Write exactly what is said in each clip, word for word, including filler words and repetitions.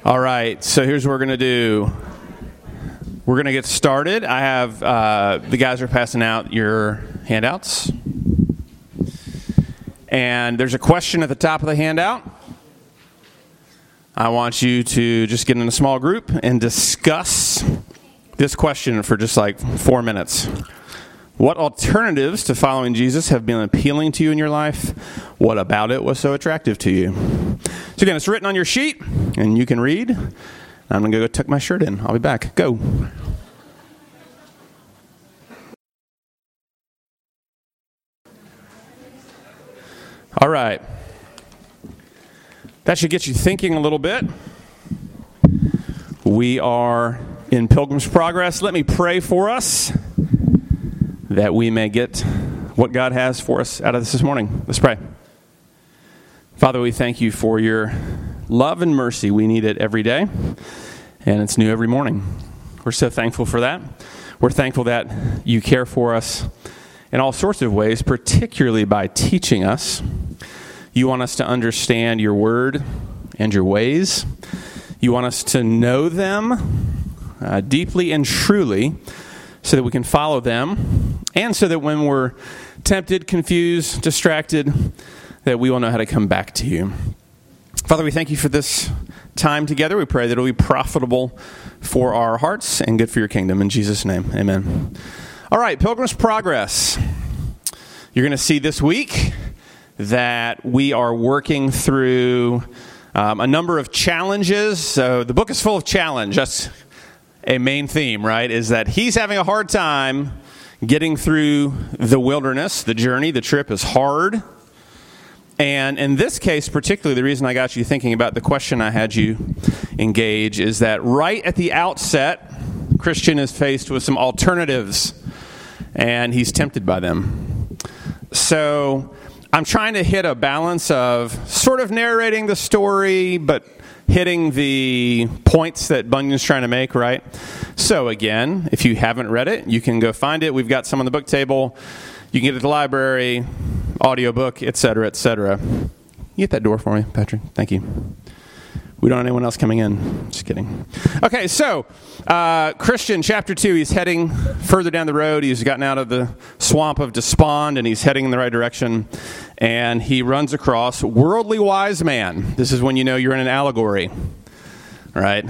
All right, so here's what we're going to do. We're going to get started. I have, uh, the guys are passing out your handouts. And there's a question at the top of the handout. I want you to just get in a small group and discuss this question for just like four minutes. What alternatives to following Jesus have been appealing to you in your life? What about it was so attractive to you? So again, it's written on your sheet, and you can read. I'm going to go tuck my shirt in. I'll be back. Go. All right. That should get you thinking a little bit. We are in Pilgrim's Progress. Let me pray for us that we may get what God has for us out of this this morning. Let's pray. Father, we thank you for your love and mercy. We need it every day, and it's new every morning. We're so thankful for that. We're thankful that you care for us in all sorts of ways, particularly by teaching us. You want us to understand your word and your ways. You want us to know them uh, deeply and truly so that we can follow them, and so that when we're tempted, confused, distracted, that we will know how to come back to you. Father, we thank you for this time together. We pray that it will be profitable for our hearts and good for your kingdom. In Jesus' name, amen. All right, Pilgrim's Progress. You're going to see this week that we are working through um, a number of challenges. So the book is full of challenge. That's a main theme, right? Is that he's having a hard time getting through the wilderness. The journey, the trip is hard. And in this case, particularly, the reason I got you thinking about the question I had you engage is that right at the outset, Christian is faced with some alternatives, and he's tempted by them. So I'm trying to hit a balance of sort of narrating the story, but hitting the points that Bunyan's trying to make, right? So again, if you haven't read it, you can go find it. We've got some on the book table. You can get it at the library, audiobook, et cetera, et cetera. You get that door for me, Patrick? Thank you. We don't have anyone else coming in. Just kidding. Okay, so uh, Christian, chapter two, he's heading further down the road. He's gotten out of the swamp of despond, and he's heading in the right direction. And he runs across worldly wise man. This is when you know you're in an allegory, right?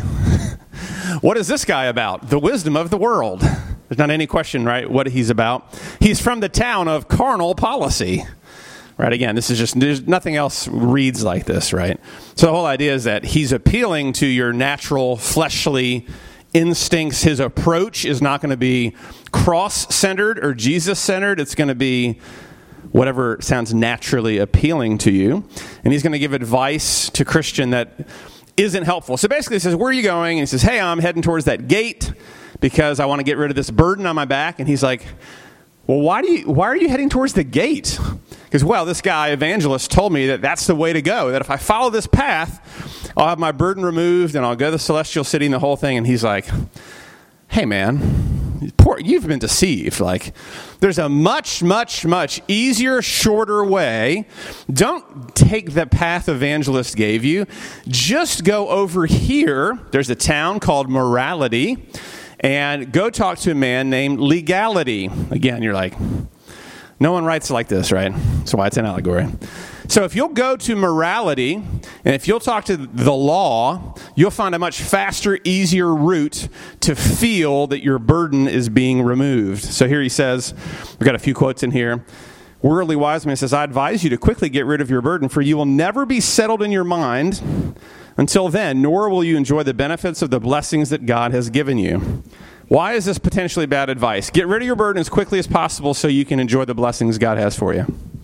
What is this guy about? The wisdom of the world. There's not any question, right, what he's about. He's from the town of carnal policy. Right, again, this is just, there's nothing else reads like this, right? So the whole idea is that he's appealing to your natural fleshly instincts. His approach is not going to be cross-centered or Jesus-centered. It's going to be whatever sounds naturally appealing to you. And he's going to give advice to Christian that isn't helpful. So basically he says, where are you going? And he says, hey, I'm heading towards that gate because I want to get rid of this burden on my back. And he's like, well, why do you, why are you heading towards the gate? Because, well, this guy, evangelist, told me that that's the way to go, that if I follow this path, I'll have my burden removed and I'll go to the celestial city and the whole thing. And he's like, hey, man, poor, you've been deceived. Like, there's a much, much, much easier, shorter way. Don't take the path evangelist gave you. Just go over here. There's a town called Morality, and go talk to a man named Legality. Again, you're like, no one writes like this, right? That's why it's an allegory. So if you'll go to Morality, and if you'll talk to the law, you'll find a much faster, easier route to feel that your burden is being removed. So here he says, we've got a few quotes in here. Worldly wise man says, I advise you to quickly get rid of your burden, for you will never be settled in your mind until then, nor will you enjoy the benefits of the blessings that God has given you. Why is this potentially bad advice? Get rid of your burden as quickly as possible so you can enjoy the blessings God has for you.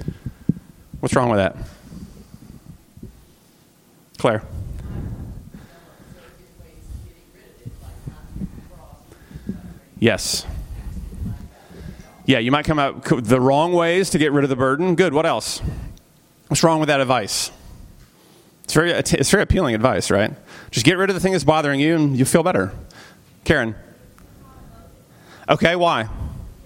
What's wrong with that? Claire? Yes. Yeah, you might come out the wrong ways to get rid of the burden. Good. What else? What's wrong with that advice? It's very, it's very appealing advice, right? Just get rid of the thing that's bothering you and you'll feel better. Karen? Okay, why?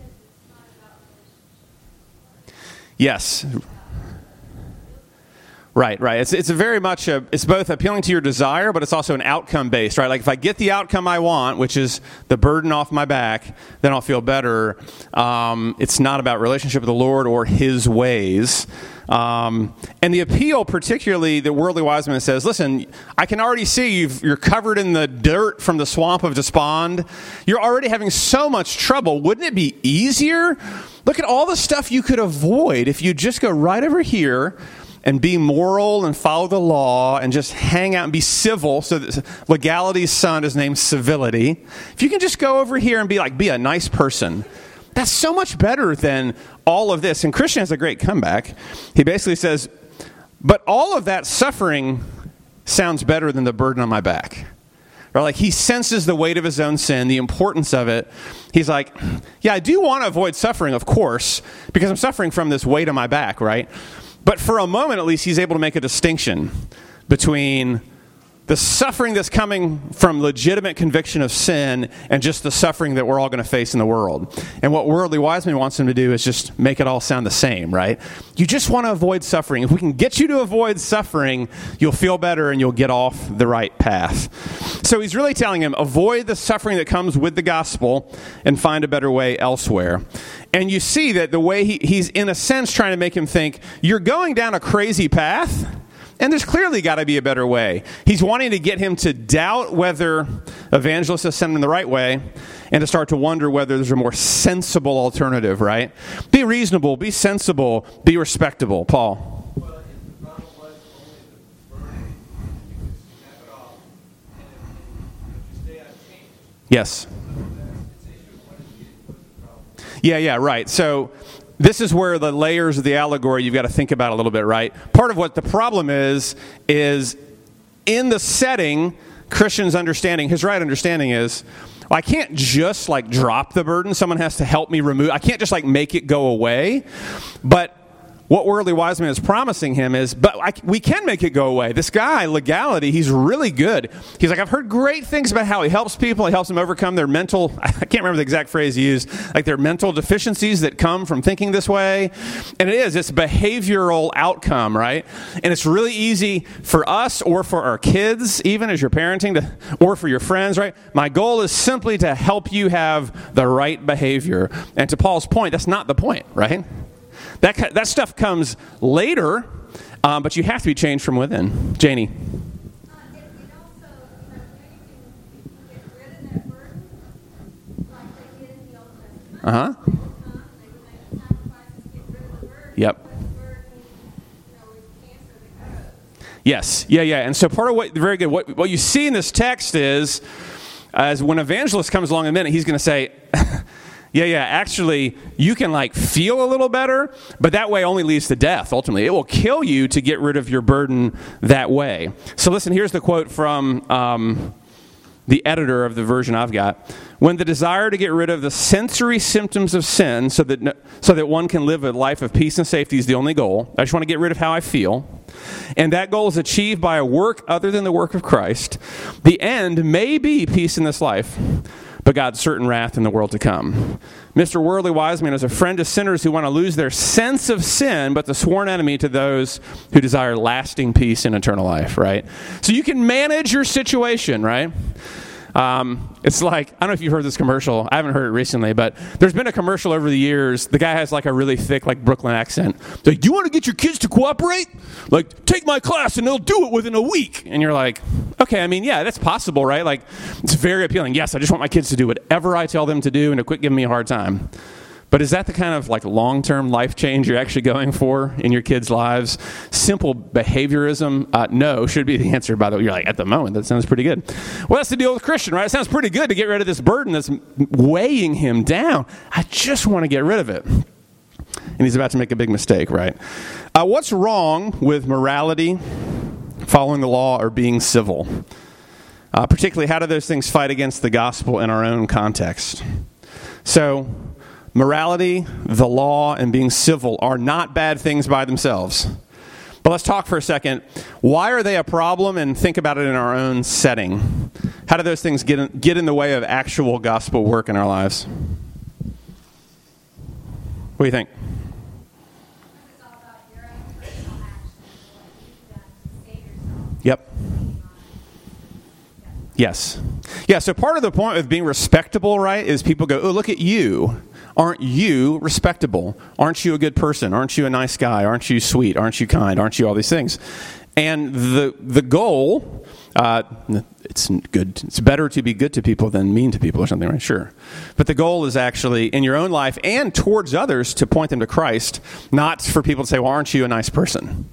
Yes. Right, right. It's it's a very much a, it's both appealing to your desire, but it's also an outcome based, right? Like if I get the outcome I want, which is the burden off my back, then I'll feel better. Um, it's not about relationship with the Lord or His ways. Um, and the appeal, particularly the worldly wise man says, listen, I can already see you've, you're covered in the dirt from the swamp of despond. You're already having so much trouble. Wouldn't it be easier? Look at all the stuff you could avoid if you just go right over here and be moral and follow the law and just hang out and be civil. So that legality's son is named civility. If you can just go over here and be like, be a nice person, that's so much better than all of this. And Christian has a great comeback. He basically says, but all of that suffering sounds better than the burden on my back. Or like he senses the weight of his own sin, the importance of it. He's like, yeah, I do want to avoid suffering, of course, because I'm suffering from this weight on my back, right? But for a moment, at least, he's able to make a distinction between the suffering that's coming from legitimate conviction of sin and just the suffering that we're all going to face in the world. And what Worldly Wiseman wants him to do is just make it all sound the same, right? You just want to avoid suffering. If we can get you to avoid suffering, you'll feel better and you'll get off the right path. So he's really telling him, avoid the suffering that comes with the gospel and find a better way elsewhere. And you see that the way he, he's, in a sense, trying to make him think, you're going down a crazy path, and there's clearly got to be a better way. He's wanting to get him to doubt whether evangelists have sent him the right way and to start to wonder whether there's a more sensible alternative, right? Be reasonable, be sensible, be respectable, Paul. Well, if the problem was only the burden, you could snap it off and you stay unchanged. Yes. Yeah, yeah, right. So this is where the layers of the allegory you've got to think about a little bit, right? Part of what the problem is, is in the setting, Christian's understanding, his right understanding is, well, I can't just like drop the burden. Someone has to help me remove. I can't just like make it go away. But what Worldly Wiseman is promising him is, but I, we can make it go away. This guy, legality, he's really good. He's like, I've heard great things about how he helps people. He helps them overcome their mental, I can't remember the exact phrase he used, like their mental deficiencies that come from thinking this way. And it is, it's behavioral outcome, right? And it's really easy for us or for our kids, even as you're parenting, to, or for your friends, right? My goal is simply to help you have the right behavior. And to Paul's point, that's not the point, right? That that stuff comes later, um, but you have to be changed from within. Janie. Uh, it, it also, you know, you can get rid of that burden, like they did in the Old Testament. Uh-huh. They would come, they would make sacrifices, get rid of the burden. Yep. But the burden, you know, is cancer that grows. Yes. Yeah, yeah. And so part of what, very good, what, what you see in this text is, as when evangelist comes along in a minute, he's going to say, yeah, yeah, actually, you can like feel a little better, but that way only leads to death, ultimately. It will kill you to get rid of your burden that way. So listen, here's the quote from um, the editor of the version I've got. When the desire to get rid of the sensory symptoms of sin so that so that one can live a life of peace and safety is the only goal. I just want to get rid of how I feel. And that goal is achieved by a work other than the work of Christ. The end may be peace in this life, but God's certain wrath in the world to come. Mister Worldly Wiseman is a friend to sinners who want to lose their sense of sin, but the sworn enemy to those who desire lasting peace and eternal life, right? So you can manage your situation, right? Um, it's like, I don't know if you've heard this commercial. I haven't heard it recently, but there's been a commercial over the years. The guy has like a really thick, like Brooklyn accent. It's like, do you want to get your kids to cooperate? Like, take my class and they'll do it within a week. And you're like, okay, I mean, yeah, that's possible, right? Like, it's very appealing. Yes, I just want my kids to do whatever I tell them to do and to quit giving me a hard time. But is that the kind of like long-term life change you're actually going for in your kids' lives? Simple behaviorism? Uh, no, should be the answer, by the way. You're like, at the moment, that sounds pretty good. Well, that's the deal with Christian, right? It sounds pretty good to get rid of this burden that's weighing him down. I just want to get rid of it. And he's about to make a big mistake, right? Uh, what's wrong with morality, following the law, or being civil? Uh, particularly, how do those things fight against the gospel in our own context? So, morality, the law, and being civil are not bad things by themselves. But let's talk for a second. Why are they a problem? And think about it in our own setting. How do those things get in, get in the way of actual gospel work in our lives? What do you think? It's all about your own personal actions. Yep. Yes. Yeah, so part of the point of being respectable, right, is people go, oh, look at you. Aren't you respectable? Aren't you a good person? Aren't you a nice guy? Aren't you sweet? Aren't you kind? Aren't you all these things? And the the goal, uh, it's good. It's better to be good to people than mean to people or something, right? Sure. But the goal is actually in your own life and towards others to point them to Christ, not for people to say, well, aren't you a nice person?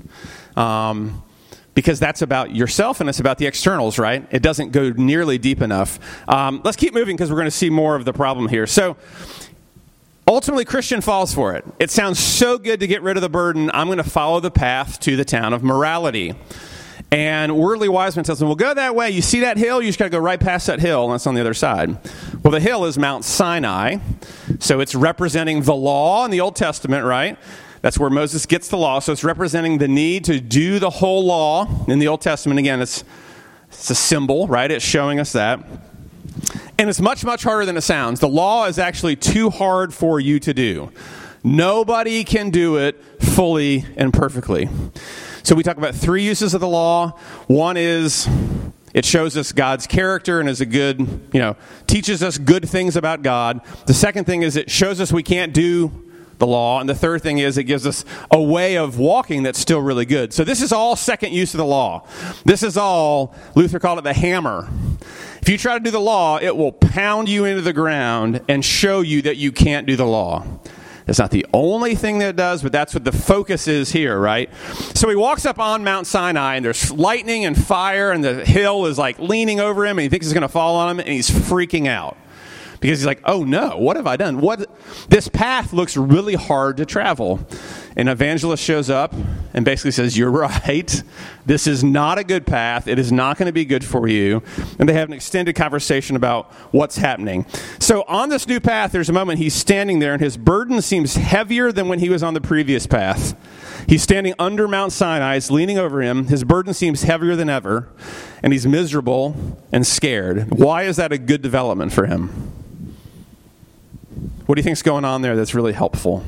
Um Because that's about yourself and it's about the externals, right? It doesn't go nearly deep enough. Um, let's keep moving because we're going to see more of the problem here. So ultimately, Christian falls for it. It sounds so good to get rid of the burden. I'm going to follow the path to the town of morality. And Worldly Wiseman tells them, well, go that way. You see that hill? You just got to go right past that hill, and that's on the other side. Well, the hill is Mount Sinai. So it's representing the law in the Old Testament, right? That's where Moses gets the law. So it's representing the need to do the whole law in the Old Testament. Again, it's, it's a symbol, right? It's showing us that. And it's much, much harder than it sounds. The law is actually too hard for you to do. Nobody can do it fully and perfectly. So we talk about three uses of the law. One is it shows us God's character and is a good, you know, teaches us good things about God. The second thing is it shows us we can't do the law. And the third thing is it gives us a way of walking that's still really good. So this is all second use of the law. This is all, Luther called it the hammer. If you try to do the law, it will pound you into the ground and show you that you can't do the law. That's not the only thing that it does, but that's what the focus is here, right? So he walks up on Mount Sinai, and there's lightning and fire, and the hill is like leaning over him, and he thinks it's going to fall on him, and he's freaking out. Because he's like, oh no, what have I done? What? This path looks really hard to travel. An evangelist shows up and basically says, you're right. This is not a good path. It is not going to be good for you. And they have an extended conversation about what's happening. So on this new path, there's a moment he's standing there and his burden seems heavier than when he was on the previous path. He's standing under Mount Sinai. It's leaning over him. His burden seems heavier than ever. And he's miserable and scared. Why is that a good development for him? What do you think's going on there that's really helpful?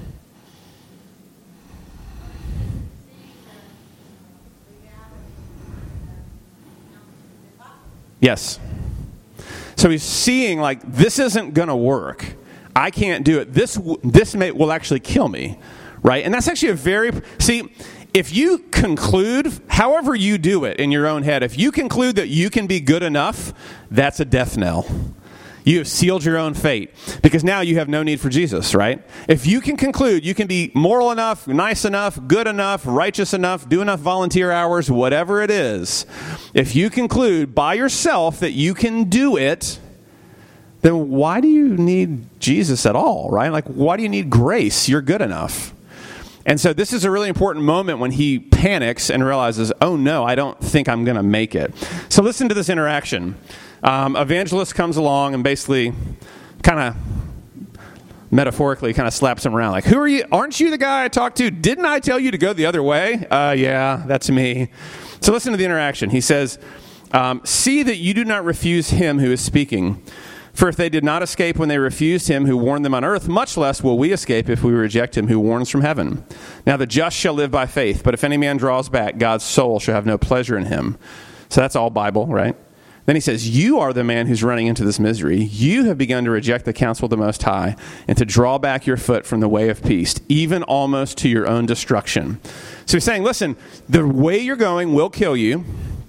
Yes. So he's seeing, like, this isn't going to work. I can't do it. This this may, will actually kill me, right? And that's actually a very, see, if you conclude, however you do it in your own head, if you conclude that you can be good enough, that's a death knell. You have sealed your own fate because now you have no need for Jesus, right? If you can conclude you can be moral enough, nice enough, good enough, righteous enough, do enough volunteer hours, whatever it is, if you conclude by yourself that you can do it, then why do you need Jesus at all, right? Like, why do you need grace? You're good enough. And so this is a really important moment when he panics and realizes, oh no, I don't think I'm going to make it. So listen to this interaction. Um, evangelist comes along and basically kind of metaphorically kind of slaps him around. Like, who are you? Aren't you the guy I talked to? Didn't I tell you to go the other way? Uh, yeah, that's me. So listen to the interaction. He says, um, see that you do not refuse him who is speaking. For if they did not escape when they refused him who warned them on earth, much less will we escape if we reject him who warns from heaven. Now the just shall live by faith, but if any man draws back, God's soul shall have no pleasure in him. So that's all Bible, right? Then he says, you are the man who's running into this misery. You have begun to reject the counsel of the Most High and to draw back your foot from the way of peace, even almost to your own destruction. So he's saying, listen, the way you're going will kill you.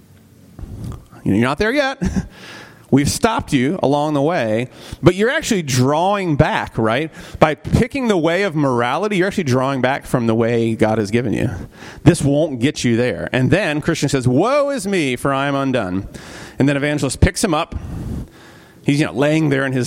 You're not there yet. We've stopped you along the way, but you're actually drawing back, right? By picking the way of morality, you're actually drawing back from the way God has given you. This won't get you there. And then Christian says, woe is me, for I am undone. And then evangelist picks him up. He's, you know, laying there in his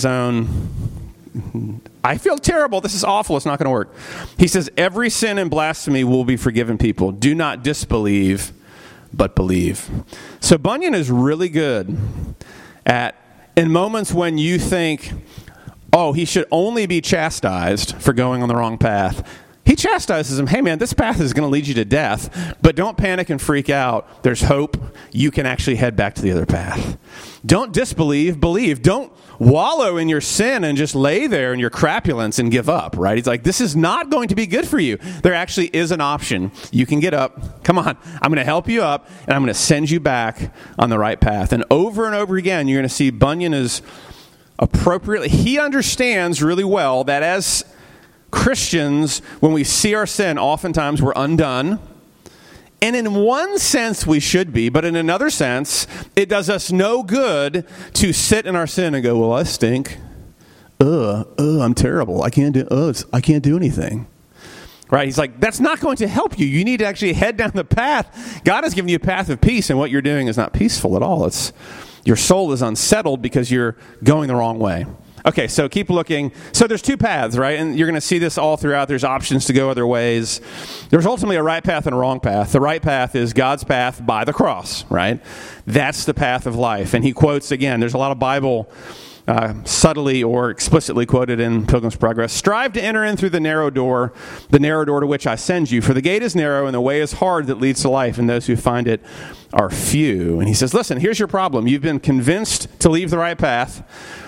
own, I feel terrible. This is awful. It's not going to work. He says, every sin and blasphemy will be forgiven people. Do not disbelieve, but believe. So Bunyan is really good at, in moments when you think, oh, he should only be chastised for going on the wrong path, he chastises him. Hey, man, this path is going to lead you to death, but don't panic and freak out. There's hope. You can actually head back to the other path. Don't disbelieve, believe. Don't wallow in your sin and just lay there in your crapulence and give up, right? He's like, this is not going to be good for you. There actually is an option. You can get up. Come on. I'm going to help you up, and I'm going to send you back on the right path. And over and over again, you're going to see Bunyan is appropriately, he understands really well that as Christians, when we see our sin, oftentimes we're undone. And in one sense, we should be, but in another sense, it does us no good to sit in our sin and go, well, I stink. Ugh, ugh, I'm terrible. I can't do, ugh, I can't do anything. Right? He's like, that's not going to help you. You need to actually head down the path. God has given you a path of peace, and what you're doing is not peaceful at all. It's your soul is unsettled because you're going the wrong way. Okay, so keep looking. So there's two paths, right? And you're going to see this all throughout. There's options to go other ways. There's ultimately a right path and a wrong path. The right path is God's path by the cross, right? That's the path of life. And he quotes, again, there's a lot of Bible uh, subtly or explicitly quoted in Pilgrim's Progress. Strive to enter in through the narrow door, the narrow door to which I send you. For the gate is narrow and the way is hard that leads to life, and those who find it are few. And he says, listen, here's your problem. You've been convinced to leave the right path.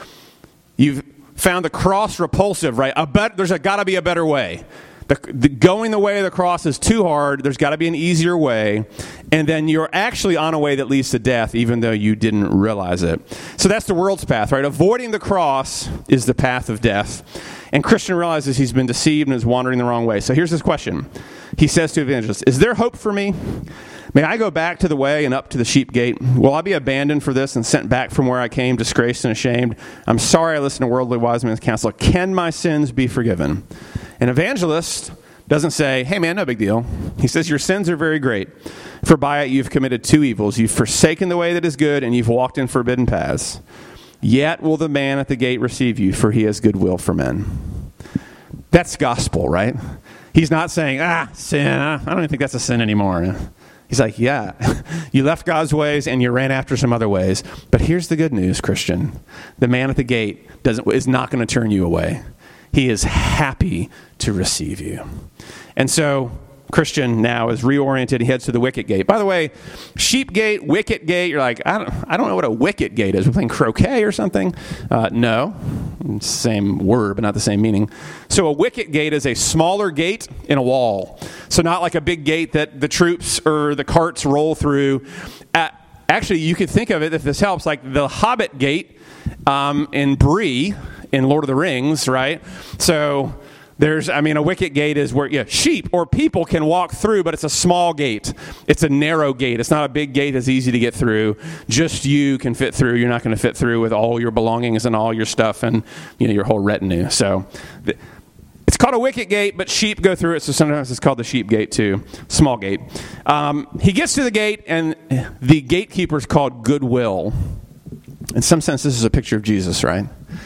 You've found the cross repulsive, right? A bet, there's got to be a better way. The, the, going the way of the cross is too hard. There's got to be an easier way. And then you're actually on a way that leads to death, even though you didn't realize it. So that's the world's path, right? Avoiding the cross is the path of death. And Christian realizes he's been deceived and is wandering the wrong way. So here's his question. He says to evangelists, is there hope for me? May I go back to the way and up to the sheep gate? Will I be abandoned for this and sent back from where I came, disgraced and ashamed? I'm sorry I listened to worldly wise men's counsel. Can my sins be forgiven? An evangelist doesn't say, hey man, no big deal. He says, your sins are very great. For by it you've committed two evils. You've forsaken the way that is good, and you've walked in forbidden paths. Yet will the man at the gate receive you, for he has goodwill for men. That's gospel, right? He's not saying, ah, sin. I don't even think that's a sin anymore. He's like, yeah, you left God's ways and you ran after some other ways. But here's the good news, Christian. The man at the gate doesn't is not going to turn you away. He is happy to receive you. And so Christian now is reoriented. He heads to the wicket gate. By the way, sheep gate, wicket gate, you're like, I don't, I don't know what a wicket gate is. We're playing croquet or something? Uh, no. Same word, but not the same meaning. So a wicket gate is a smaller gate in a wall. So not like a big gate that the troops or the carts roll through. Uh, actually, you could think of it, if this helps, like the Hobbit gate um, in Bree in Lord of the Rings, right? So there's, I mean, a wicket gate is where yeah, sheep or people can walk through, but it's a small gate. It's a narrow gate. It's not a big gate that's easy to get through. Just you can fit through. You're not going to fit through with all your belongings and all your stuff and, you know, your whole retinue. So the, it's called a wicket gate, but sheep go through it, so sometimes it's called the sheep gate too. Small gate. Um, he gets to the gate, and the gatekeeper is called Goodwill. In some sense, this is a picture of Jesus, right?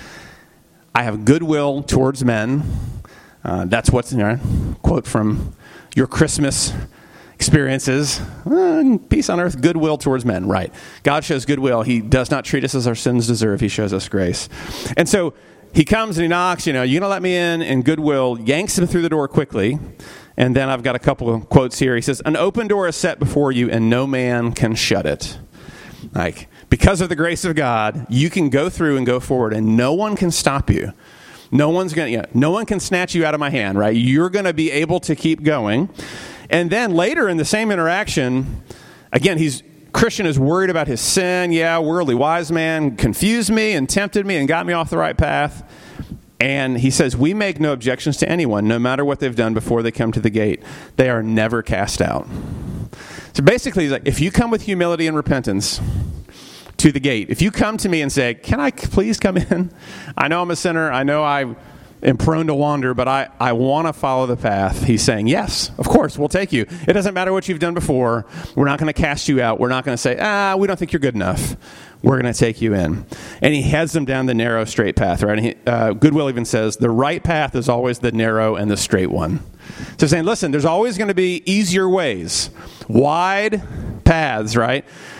I have goodwill towards men. Uh, that's what's in there. Quote from your Christmas experiences. Uh, peace on earth, goodwill towards men. Right. God shows goodwill. He does not treat us as our sins deserve. He shows us grace. And so he comes and he knocks, you know, you going to let me in? And goodwill yanks him through the door quickly. And then I've got a couple of quotes here. He says, an open door is set before you and no man can shut it. Like, because of the grace of God, you can go through and go forward and no one can stop you. No one's going to, yeah, no one can snatch you out of my hand, right? You're going to be able to keep going. And then later in the same interaction, again, he's, Christian is worried about his sin. Yeah, worldly wise man confused me and tempted me and got me off the right path. And he says, we make no objections to anyone, no matter what they've done before they come to the gate. They are never cast out. So basically, he's like, if you come with humility and repentance to the gate, if you come to me and say, can I please come in? I know I'm a sinner. I know I am prone to wander, but I, I want to follow the path. He's saying, yes, of course, we'll take you. It doesn't matter what you've done before. We're not going to cast you out. We're not going to say, ah, we don't think you're good enough. We're going to take you in. And he heads them down the narrow, straight path, right? And he, uh, Goodwill even says, the right path is always the narrow and the straight one. So saying, listen, there's always going to be easier ways, wide paths, right?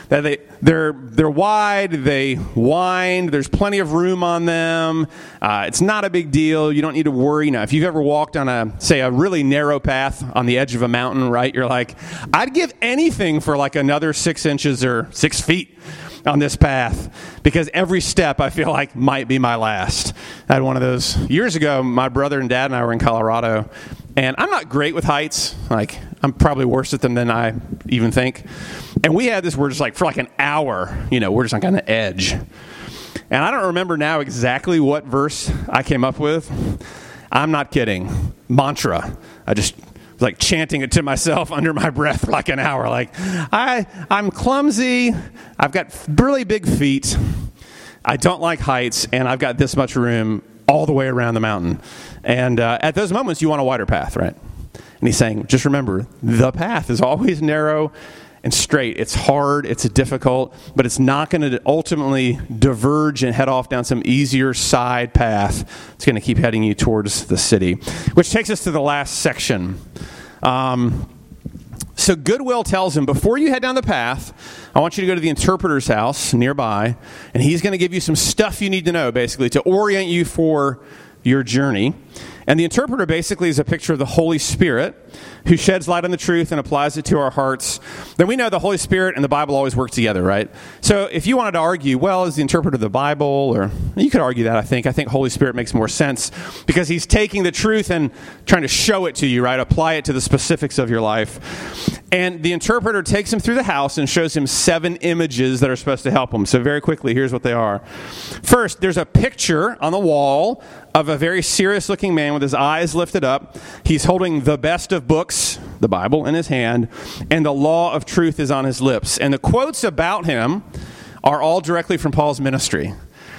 That they they're they're wide, they wind. There's plenty of room on them. Uh, it's not a big deal. You don't need to worry. Now, if you've ever walked on a say a really narrow path on the edge of a mountain, right? You're like, I'd give anything for like another six inches or six feet on this path, because every step I feel like might be my last. I had one of those years ago. My brother and dad and I were in Colorado, and I'm not great with heights. Like, I'm probably worse at them than I even think. And we had this, we're just like, for like an hour, you know, we're just like on the edge. And I don't remember now exactly what verse I came up with. I'm not kidding. Mantra. I just was like chanting it to myself under my breath for like an hour. Like, I, I'm clumsy. I've got really big feet. I don't like heights, and I've got this much room all the way around the mountain. And uh, at those moments, you want a wider path, right? And he's saying, just remember, the path is always narrow and straight. It's hard, it's difficult, but it's not going to ultimately diverge and head off down some easier side path. It's going to keep heading you towards the city. Which takes us to the last section. Um, so Goodwill tells him, before you head down the path, I want you to go to the interpreter's house nearby, and he's going to give you some stuff you need to know, basically, to orient you for your journey. And the interpreter basically is a picture of the Holy Spirit, who sheds light on the truth and applies it to our hearts. Then we know the Holy Spirit and the Bible always work together, right? So if you wanted to argue, well, is the interpreter the Bible? Or you could argue that, I think. I think Holy Spirit makes more sense because he's taking the truth and trying to show it to you, right? Apply it to the specifics of your life. And the interpreter takes him through the house and shows him seven images that are supposed to help him. So very quickly, here's what they are. First, there's a picture on the wall of a very serious-looking man with his eyes lifted up. He's holding the best of books, the Bible, in his hand, and the law of truth is on his lips. And the quotes about him are all directly from Paul's ministry.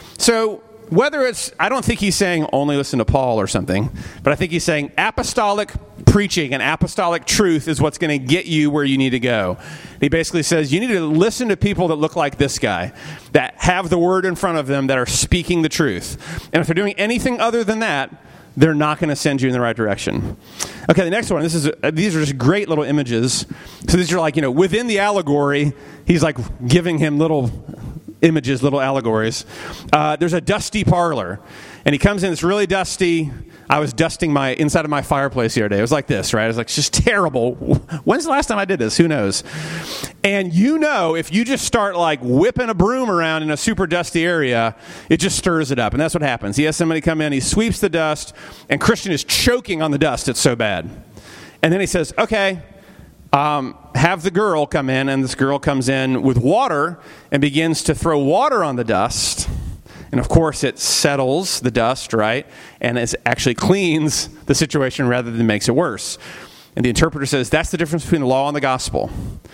So whether it's, I don't think he's saying only listen to Paul or something, but I think he's saying apostolic preaching and apostolic truth is what's going to get you where you need to go. He basically says you need to listen to people that look like this guy, that have the word in front of them, that are speaking the truth. And if they're doing anything other than that, they're not going to send you in the right direction. Okay, the next one. This is uh, these are just great little images. So these are like, you know, within the allegory, he's like giving him little images, little allegories. Uh, there's a dusty parlor, and he comes in. It's really dusty. I was dusting my inside of my fireplace the other day. It was like this, right? It was like, it's just terrible. When's the last time I did this? Who knows? And you know, if you just start like whipping a broom around in a super dusty area, it just stirs it up. And that's what happens. He has somebody come in, he sweeps the dust, and Christian is choking on the dust. It's so bad. And then he says, okay, um, have the girl come in. And this girl comes in with water and begins to throw water on the dust. And of course, it settles the dust, right? And it actually cleans the situation rather than makes it worse. And the interpreter says that's the difference between the law and the gospel.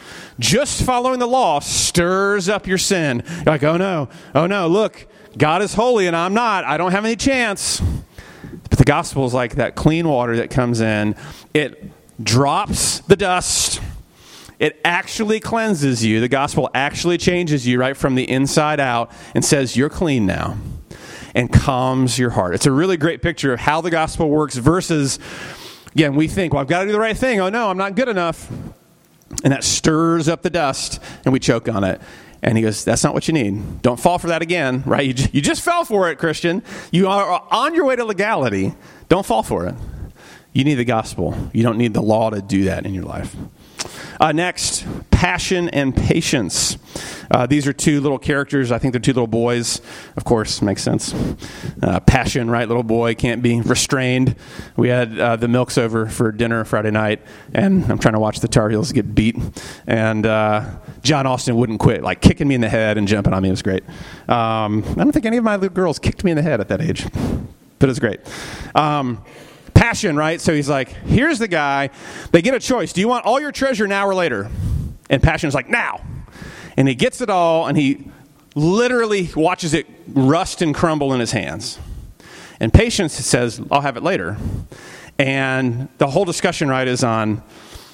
Just following the law stirs up your sin. You're like, oh no, oh no, look, God is holy and I'm not. I don't have any chance. But the gospel is like that clean water that comes in. It drops the dust. It actually cleanses you. The gospel actually changes you right from the inside out and says you're clean now and calms your heart. It's a really great picture of how the gospel works versus, again, we think, well, I've got to do the right thing. Oh, no, I'm not good enough. And that stirs up the dust and we choke on it. And he goes, that's not what you need. Don't fall for that again, right? You, you just fell for it, Christian. You are on your way to legality. Don't fall for it. You need the gospel. You don't need the law to do that in your life. Uh, next, passion and patience. Uh, these are two little characters. I think they're two little boys. Of course, makes sense. Uh, passion, right? Little boy can't be restrained. We had uh, the Milks over for dinner Friday night, and I'm trying to watch the Tar Heels get beat. And uh, John Austin wouldn't quit, like kicking me in the head and jumping on me. It was great. Um, I don't think any of my little girls kicked me in the head at that age, but it was great. Um, Passion, right? So he's like, here's the guy. They get a choice. Do you want all your treasure now or later? And Passion's like, now. And he gets it all, and he literally watches it rust and crumble in his hands. And Patience says, I'll have it later. And the whole discussion, right, is on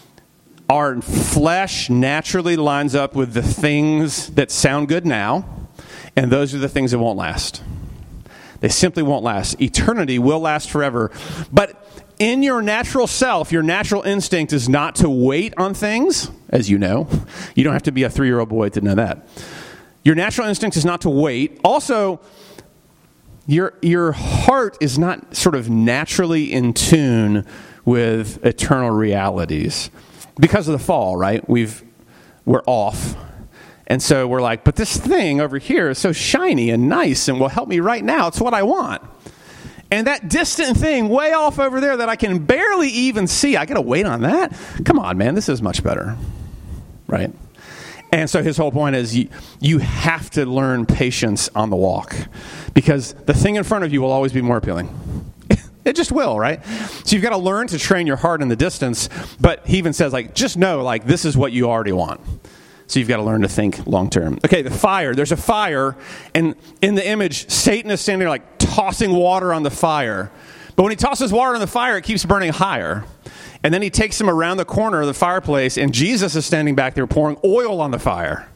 our flesh naturally lines up with the things that sound good now, and those are the things that won't last. They simply won't last. Eternity will last forever. But in your natural self, your natural instinct is not to wait on things, as you know. You don't have to be a three-year-old boy to know that. Your natural instinct is not to wait. Also, your your heart is not sort of naturally in tune with eternal realities. Because of the fall, right? We've we're off. And so we're like, but this thing over here is so shiny and nice and will help me right now. It's what I want. And that distant thing way off over there that I can barely even see, I got to wait on that? Come on, man, this is much better, right? And so his whole point is you, you have to learn patience on the walk because the thing in front of you will always be more appealing. It just will, right? So you've got to learn to train your heart in the distance, but he even says, like, just know, like, this is what you already want. So you've got to learn to think long term. Okay, the fire. There's a fire, and in the image, Satan is standing there like tossing water on the fire. But when he tosses water on the fire, it keeps burning higher. And then he takes him around the corner of the fireplace, and Jesus is standing back there pouring oil on the fire.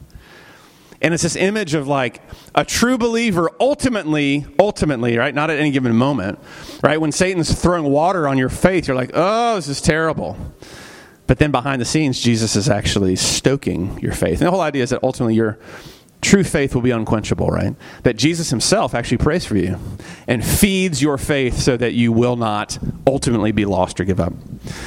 And it's this image of like a true believer ultimately, ultimately, right? Not at any given moment, right? When Satan's throwing water on your faith, you're like, oh, this is terrible. But then behind the scenes, Jesus is actually stoking your faith. And the whole idea is that ultimately your true faith will be unquenchable, right? That Jesus himself actually prays for you and feeds your faith so that you will not ultimately be lost or give up.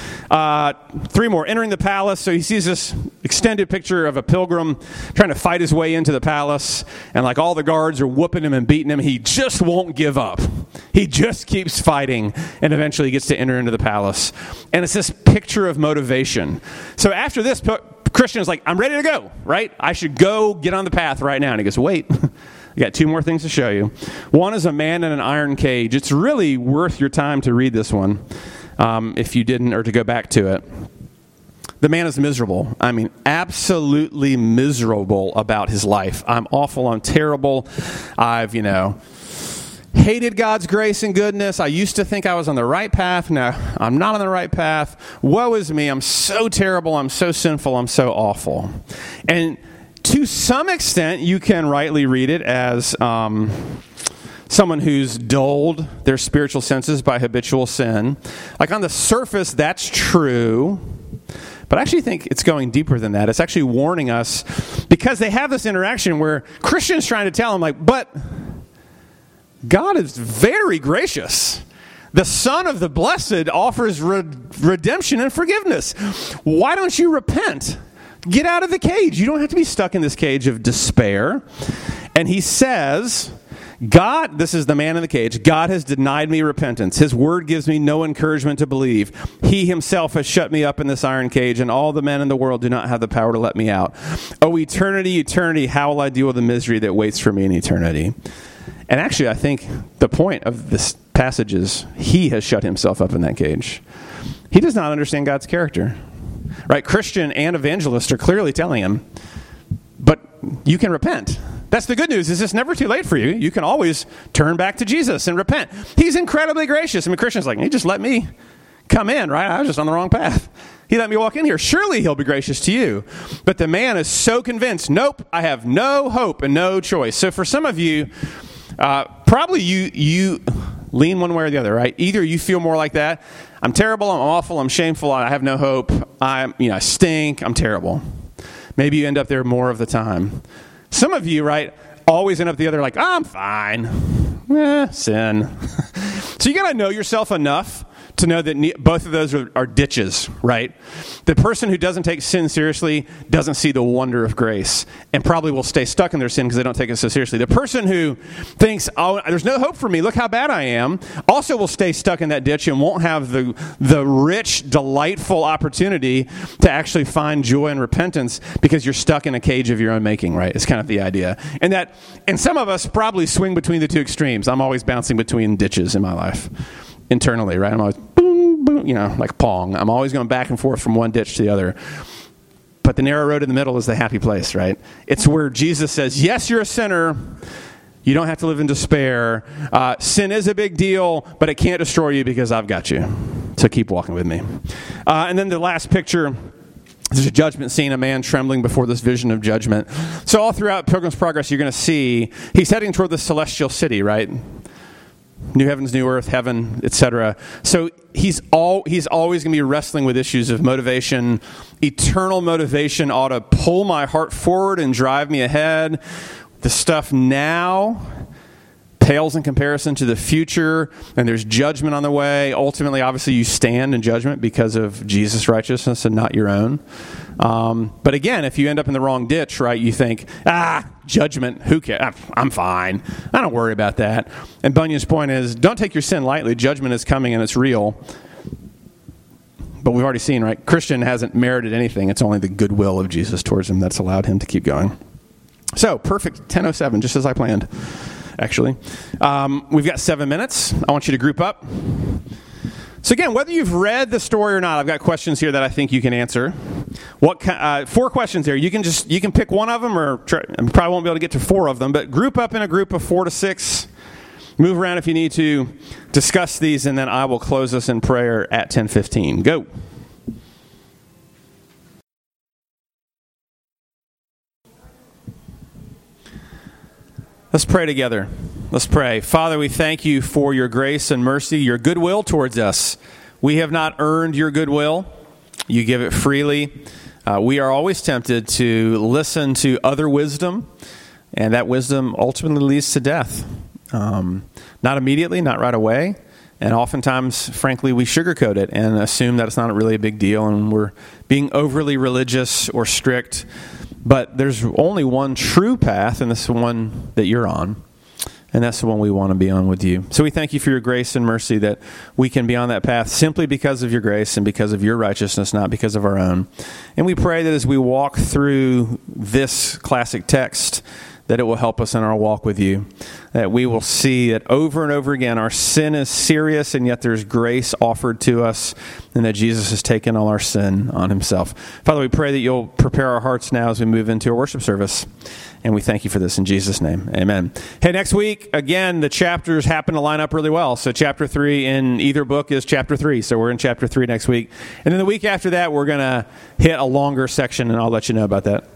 Uh, three more. Entering the palace. So he sees this extended picture of a pilgrim trying to fight his way into the palace. And like all the guards are whooping him and beating him. He just won't give up. He just keeps fighting and eventually gets to enter into the palace. And it's this picture of motivation. So after this, Christian is like, I'm ready to go, right? I should go get on the path right now. And he goes, wait, I got two more things to show you. One is a man in an iron cage. It's really worth your time to read this one. Um, if you didn't, or to go back to it. The man is miserable. I mean, absolutely miserable about his life. I'm awful. I'm terrible. I've, you know, hated God's grace and goodness. I used to think I was on the right path. No, I'm not on the right path. Woe is me. I'm so terrible. I'm so sinful. I'm so awful. And to some extent, you can rightly read it as Um, someone who's dulled their spiritual senses by habitual sin. Like on the surface, that's true. But I actually think it's going deeper than that. It's actually warning us because they have this interaction where Christians trying to tell them, like, but God is very gracious. The Son of the Blessed offers re- redemption and forgiveness. Why don't you repent? Get out of the cage. You don't have to be stuck in this cage of despair. And he says, God, this is the man in the cage, God has denied me repentance. His word gives me no encouragement to believe. He himself has shut me up in this iron cage, and all the men in the world do not have the power to let me out. Oh, eternity, eternity, how will I deal with the misery that waits for me in eternity? And actually, I think the point of this passage is he has shut himself up in that cage. He does not understand God's character. Right? Christian and evangelist are clearly telling him, but you can repent. That's the good news, is it's never too late for you. You can always turn back to Jesus and repent. He's incredibly gracious. I mean, Christian's like, he just let me come in, right? I was just on the wrong path. He let me walk in here. Surely he'll be gracious to you. But the man is so convinced, nope, I have no hope and no choice. So for some of you, uh, probably you you lean one way or the other, right? Either you feel more like that. I'm terrible, I'm awful, I'm shameful, I have no hope, I'm, you know, I stink, I'm terrible. Maybe you end up there more of the time. Some of you, right, always end up the other like, oh, I'm fine. Eh, sin. So you got to know yourself enough to know that ne- both of those are, are ditches, right? The person who doesn't take sin seriously doesn't see the wonder of grace and probably will stay stuck in their sin because they don't take it so seriously. The person who thinks, oh, there's no hope for me, look how bad I am, also will stay stuck in that ditch and won't have the, the rich, delightful opportunity to actually find joy and repentance because you're stuck in a cage of your own making, right? It's kind of the idea. And that, and some of us probably swing between the two extremes. I'm always bouncing between ditches in my life. Internally, right? I'm always boom, boom, you know, like Pong. I'm always going back and forth from one ditch to the other. But the narrow road in the middle is the happy place, right? It's where Jesus says, yes, you're a sinner. You don't have to live in despair. Uh, sin is a big deal, but it can't destroy you because I've got you. So keep walking with me. Uh, and then the last picture, there's a judgment scene, a man trembling before this vision of judgment. So all throughout Pilgrim's Progress, you're going to see he's heading toward the celestial city, right? New heavens, new earth, heaven, et cetera. So he's all he's always going to be wrestling with issues of motivation. Eternal motivation ought to pull my heart forward and drive me ahead. The stuff now pales in comparison to the future, and there's judgment on the way. Ultimately, obviously, you stand in judgment because of Jesus' righteousness and not your own. Um, but again, if you end up in the wrong ditch, right, you think, ah, judgment, who cares? I'm fine. I don't worry about that. And Bunyan's point is, don't take your sin lightly. Judgment is coming and it's real. But we've already seen, right, Christian hasn't merited anything. It's only the goodwill of Jesus towards him that's allowed him to keep going. So, perfect, ten oh seven, just as I planned, actually. Um, we've got seven minutes. I want you to group up. So again, whether you've read the story or not, I've got questions here that I think you can answer. What uh, four questions there? You can just you can pick one of them, or try, I probably won't be able to get to four of them. But group up in a group of four to six. Move around if you need to. Discuss these, and then I will close us in prayer at ten fifteen. Go. Let's pray together. Let's pray. Father, we thank you for your grace and mercy, your goodwill towards us. We have not earned your goodwill. You give it freely. Uh, we are always tempted to listen to other wisdom, and that wisdom ultimately leads to death. Um, not immediately, not right away. And oftentimes, frankly, we sugarcoat it and assume that it's not really a big deal, and we're being overly religious or strict. But there's only one true path, and this is the one that you're on. And that's the one we want to be on with you. So we thank you for your grace and mercy that we can be on that path simply because of your grace and because of your righteousness, not because of our own. And we pray that as we walk through this classic text, that it will help us in our walk with you. That we will see that over and over again our sin is serious, and yet there's grace offered to us, and that Jesus has taken all our sin on himself. Father, we pray that you'll prepare our hearts now as we move into our worship service. And we thank you for this in Jesus' name. Amen. Hey, next week, again, the chapters happen to line up really well. So chapter three in either book is chapter three. So we're in chapter three next week. And then the week after that, we're going to hit a longer section, and I'll let you know about that.